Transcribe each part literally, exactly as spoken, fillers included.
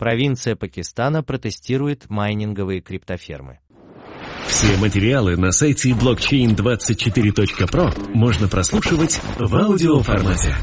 Провинция Пакистана протестирует майнинговые криптофермы. Все материалы на сайте блокчейн двадцать четыре точка про можно прослушивать в аудиоформате.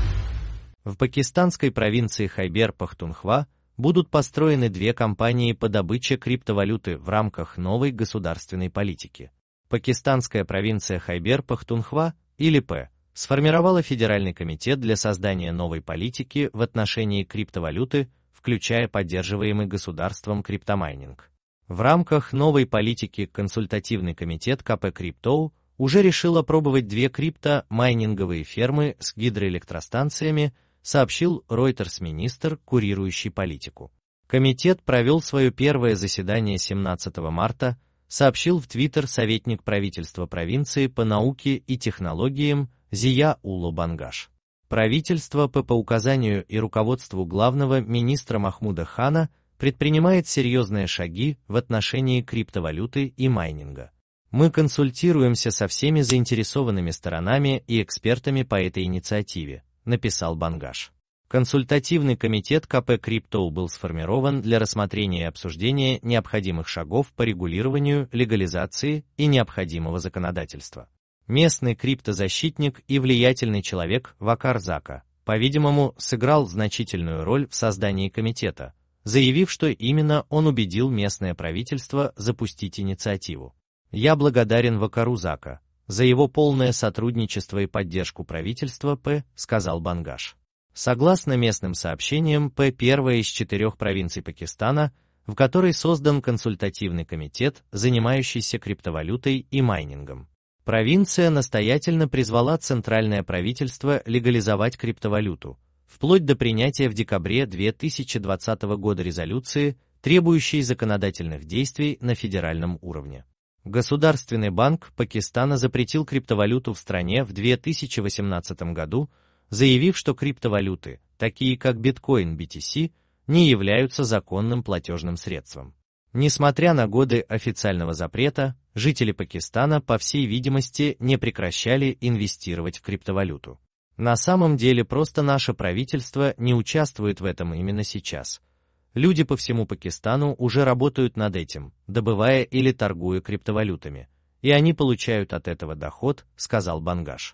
В пакистанской провинции Хайбер-Пахтунхва будут построены две компании по добыче криптовалюты в рамках новой государственной политики. Пакистанская провинция Хайбер-Пахтунхва, или П, сформировала Федеральный комитет для создания новой политики в отношении криптовалюты, включая поддерживаемый государством криптомайнинг. В рамках новой политики консультативный комитет ка пэ Криптоу уже решил опробовать две крипто-майнинговые фермы с гидроэлектростанциями, сообщил Reuters министр, курирующий политику. Комитет провел свое первое заседание семнадцатого марта, сообщил в Твиттер советник правительства провинции по науке и технологиям Зия-Улло Бангаш. Правительство П по указанию и руководству главного министра Махмуда Хана предпринимает серьезные шаги в отношении криптовалюты и майнинга. Мы консультируемся со всеми заинтересованными сторонами и экспертами по этой инициативе, написал Бангаш. Консультативный комитет ка пэ Криптоу был сформирован для рассмотрения и обсуждения необходимых шагов по регулированию, легализации и необходимого законодательства. Местный криптозащитник и влиятельный человек Вакар Зака, по-видимому, сыграл значительную роль в создании комитета, заявив, что именно он убедил местное правительство запустить инициативу. «Я благодарен Вакару Зака за его полное сотрудничество и поддержку правительства П», сказал Бангаш. Согласно местным сообщениям, П первая из четырех провинций Пакистана, в которой создан консультативный комитет, занимающийся криптовалютой и майнингом. Провинция настоятельно призвала центральное правительство легализовать криптовалюту, вплоть до принятия в декабре две тысячи двадцатого года резолюции, требующей законодательных действий на федеральном уровне. Государственный банк Пакистана запретил криптовалюту в стране в две тысячи восемнадцатом году, заявив, что криптовалюты, такие как биткоин би ти си, не являются законным платежным средством. Несмотря на годы официального запрета, жители Пакистана, по всей видимости, не прекращали инвестировать в криптовалюту. На самом деле просто наше правительство не участвует в этом именно сейчас. Люди по всему Пакистану уже работают над этим, добывая или торгуя криптовалютами, и они получают от этого доход, сказал Бангаш.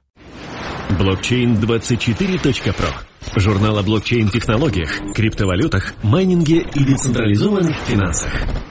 блокчейн двадцать четыре точка про. Журнал о блокчейн-технологиях, криптовалютах, майнинге и децентрализованных финансах.